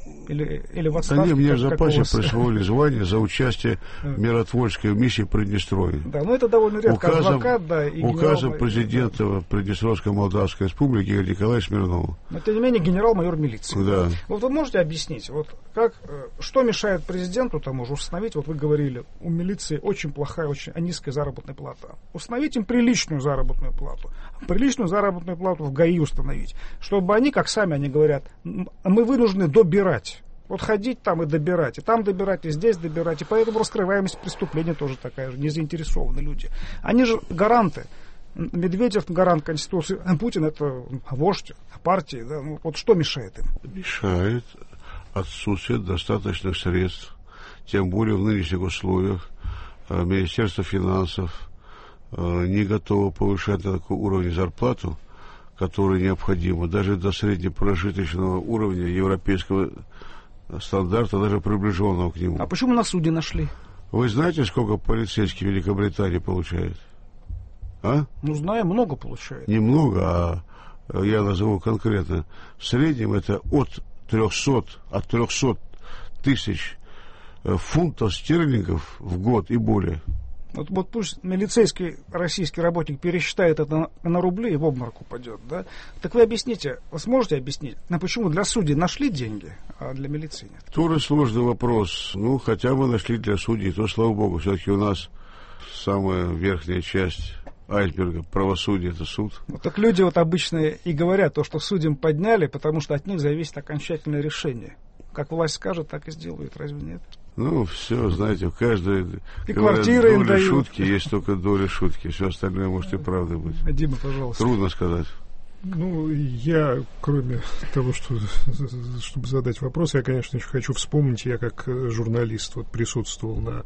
Или в отставке? Они мне в запасе присвоили звание за участие в миротворческой миссии в Приднестровье. Да, но это довольно редко. Адвокат, да, и указом президента Приднестровской Молдавской Республики Игоря Николаевича Смирнова. Но, тем не менее, генерал-майор милиции. Да. Вот вы можете объяснить, вот что мешает президенту тому же установить, вот вы говорили, у милиции очень плохая, очень низкая заработная плата. Установить им приличную заработную плату. Приличную заработную плату в ГАИ установить. Чтобы они, как сами они говорят, мы вынуждены добирать. Вот ходить там и добирать, и там добирать, и здесь добирать. И поэтому раскрываемость преступления тоже такая же, не заинтересованы люди. Они же гаранты. Медведев гарант Конституции, Путин это вождь партии. Да? Ну, вот что мешает им? Мешает отсутствие достаточных средств, тем более в нынешних условиях. Министерство финансов не готово повышать на такой уровень зарплату, который необходимо, даже до среднепрожиточного уровня европейского стандарта, даже приближенного к нему. А почему на суде нашли? Вы знаете, сколько полицейских в Великобритании получает? А? Ну, знаю, много получает. Немного, а я назову конкретно. В среднем это от 300 тысяч фунтов стерлингов в год и более. Вот пусть милицейский российский работник пересчитает это на рубли и в обморок упадет, да? Так вы объясните, вы сможете объяснить, почему для судей нашли деньги, а для милиции нет? Тоже сложный вопрос. Ну, хотя бы нашли для судей, то, слава богу, все-таки у нас самая верхняя часть айсберга правосудия — это суд. Ну, так люди вот обычно и говорят, то, что судьям подняли, потому что от них зависит окончательное решение. Как власть скажет, так и сделают, разве нет? Ну, все, знаете, в каждой доля шутки есть только доля шутки. Все остальное может и правда быть. Дима, пожалуйста. Трудно сказать. Ну, я, кроме того, чтобы задать вопрос, я, конечно, еще хочу вспомнить, я как журналист вот присутствовал на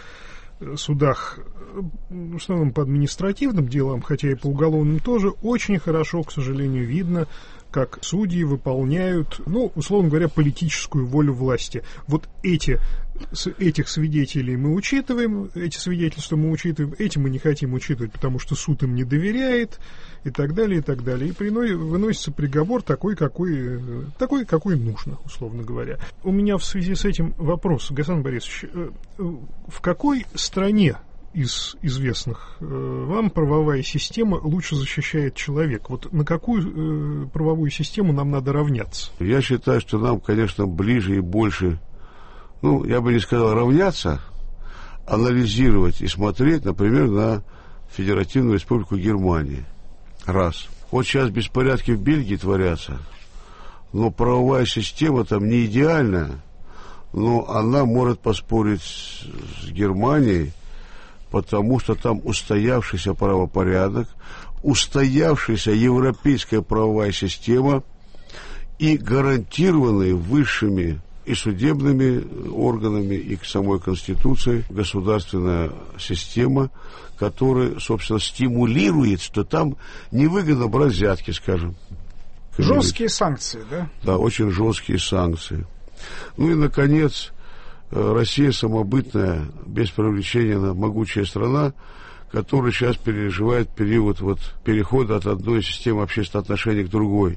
судах, в основном по административным делам, хотя и по уголовным тоже, очень хорошо, к сожалению, видно, как судьи выполняют, ну, условно говоря, политическую волю власти. Вот этих свидетелей мы учитываем, эти свидетельства мы учитываем, эти мы не хотим учитывать, потому что суд им не доверяет, и так далее, и так далее. И выносится приговор такой, какой нужно, условно говоря. У меня в связи с этим вопрос, Гасан Борисович, в какой стране из известных вам правовая система лучше защищает человека? Вот на какую правовую систему нам надо равняться? Я считаю, что нам, конечно, ближе и больше, ну, я бы не сказал равняться, анализировать и смотреть, например, на Федеративную Республику Германии. Раз. Вот сейчас беспорядки в Бельгии творятся, но правовая система там не идеальная, но она может поспорить с Германией, потому что там устоявшийся правопорядок, устоявшаяся европейская правовая система и гарантированные высшими и судебными органами, и самой Конституцией государственная система, которая, собственно, стимулирует, что там невыгодно брать взятки, скажем. Жесткие санкции, да? Да, очень жесткие санкции. Ну и, наконец, Россия самобытная, без привлечения, могучая страна, которая сейчас переживает период перехода от одной системы общественных отношений к другой.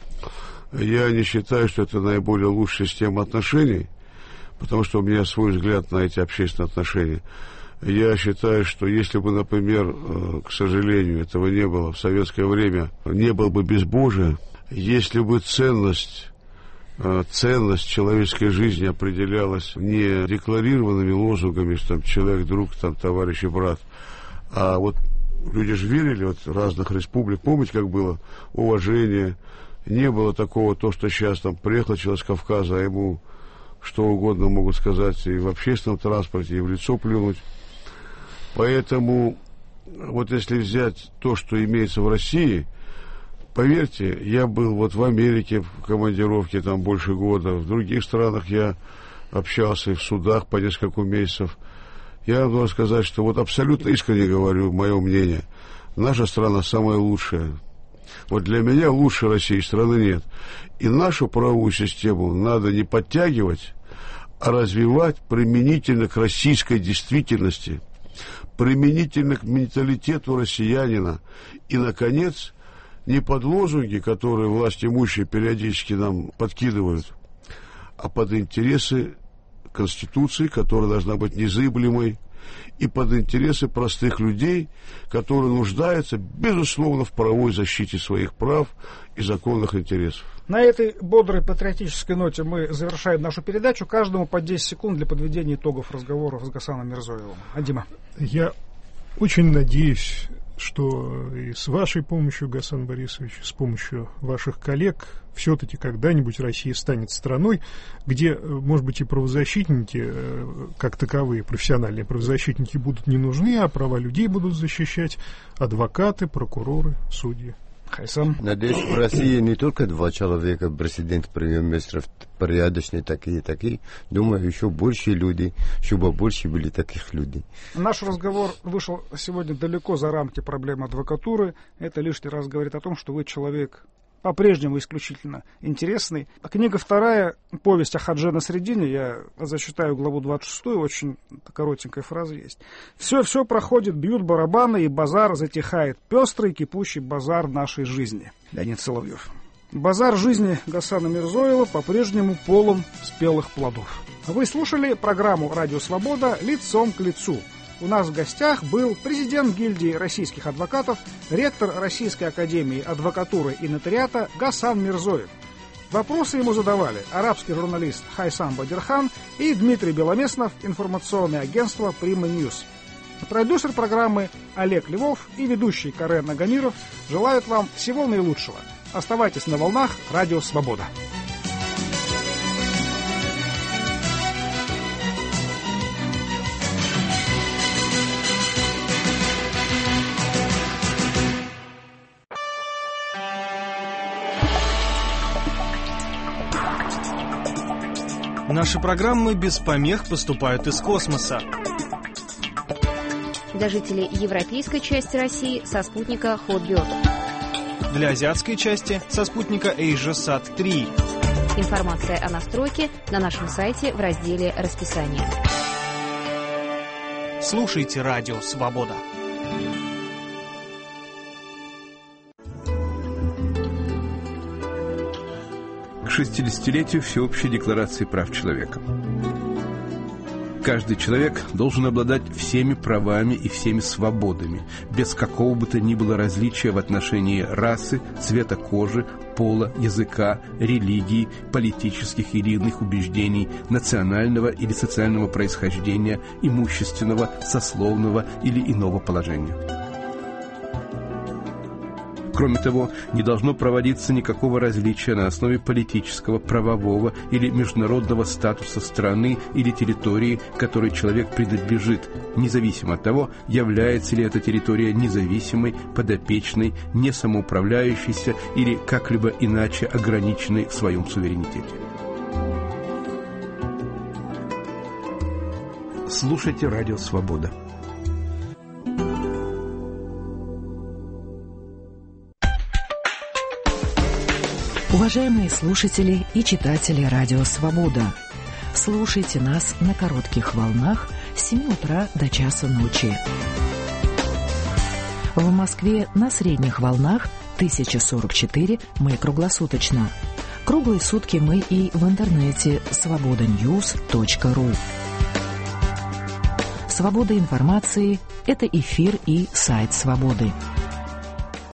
Я не считаю, что это наиболее лучшая система отношений, потому что у меня свой взгляд на эти общественные отношения. Я считаю, что если бы, например, к сожалению, этого не было в советское время, не было бы безбожия, если бы ценность человеческой жизни определялась не декларированными лозунгами, что там человек, друг, там, товарищ и брат, а вот люди же верили разных республик, помните, как было уважение, не было такого, то, что сейчас там приехал человек с Кавказа, а ему что угодно могут сказать и в общественном транспорте, и в лицо плюнуть. Поэтому вот если взять то, что имеется в России, поверьте, я был в Америке в командировке там больше года, в других странах я общался и в судах по несколько месяцев. Я могу сказать, что абсолютно искренне говорю, мое мнение, наша страна самая лучшая. Для меня лучше России страны нет. И нашу правовую систему надо не подтягивать, а развивать применительно к российской действительности, применительно к менталитету россиянина. И, наконец, не под лозунги, которые власть имущие периодически нам подкидывают, а под интересы Конституции, которая должна быть незыблемой, и под интересы простых людей, которые нуждаются, безусловно, в правовой защите своих прав и законных интересов. На этой бодрой патриотической ноте мы завершаем нашу передачу. Каждому по 10 секунд для подведения итогов разговоров с Гасаном Мирзоевым. Дима. Я очень надеюсь, что и с вашей помощью, Гасан Борисович, с помощью ваших коллег, все-таки когда-нибудь Россия станет страной, где, может быть, и правозащитники, как таковые, профессиональные правозащитники будут не нужны, а права людей будут защищать адвокаты, прокуроры, судьи. Хайсам. Надеюсь, в России не только 2 человека, президент, премьер-министр, порядочные такие. Думаю, еще больше людей, чтобы больше были таких людей. Наш разговор вышел сегодня далеко за рамки проблемы адвокатуры. Это лишний раз говорит о том, что вы человек по-прежнему исключительно интересный. Книга 2, повесть о Хадже Насреддине, я зачитаю главу 26, очень коротенькая фраза есть. Все проходит, бьют барабаны, и базар затихает. Пестрый кипучий базар нашей жизни. Леонид Соловьев. Базар жизни Гасана Мирзоева по-прежнему полон спелых плодов. Вы слушали программу «Радио Свобода. Лицом к лицу». У нас в гостях был президент гильдии российских адвокатов, ректор Российской академии адвокатуры и нотариата Гасан Мирзоев. Вопросы ему задавали арабский журналист Хайсам Бадирхан и Дмитрий Беломеснов, информационное агентство «Прима Ньюс». Продюсер программы Олег Львов и ведущий Карен Нагамиров желают вам всего наилучшего. Оставайтесь на волнах «Радио Свобода». Наши программы без помех поступают из космоса. Для жителей европейской части России со спутника Hotbird. Для азиатской части со спутника AsiaSat 3. Информация о настройке на нашем сайте в разделе «Расписание». Слушайте «Радио Свобода». К 60-летию Всеобщей декларации прав человека. Каждый человек должен обладать всеми правами и всеми свободами, без какого бы то ни было различия в отношении расы, цвета кожи, пола, языка, религии, политических или иных убеждений, национального или социального происхождения, имущественного, сословного или иного положения. Кроме того, не должно проводиться никакого различия на основе политического, правового или международного статуса страны или территории, которой человек принадлежит, независимо от того, является ли эта территория независимой, подопечной, несамоуправляющейся или как-либо иначе ограниченной в своем суверенитете. Слушайте «Радио Свобода». Уважаемые слушатели и читатели «Радио Свобода», слушайте нас на коротких волнах с 7 утра до часа ночи. В Москве на средних волнах 1044 мы круглосуточно. Круглые сутки мы и в интернете svobodanews.ru. Свобода информации – это эфир и сайт «Свободы».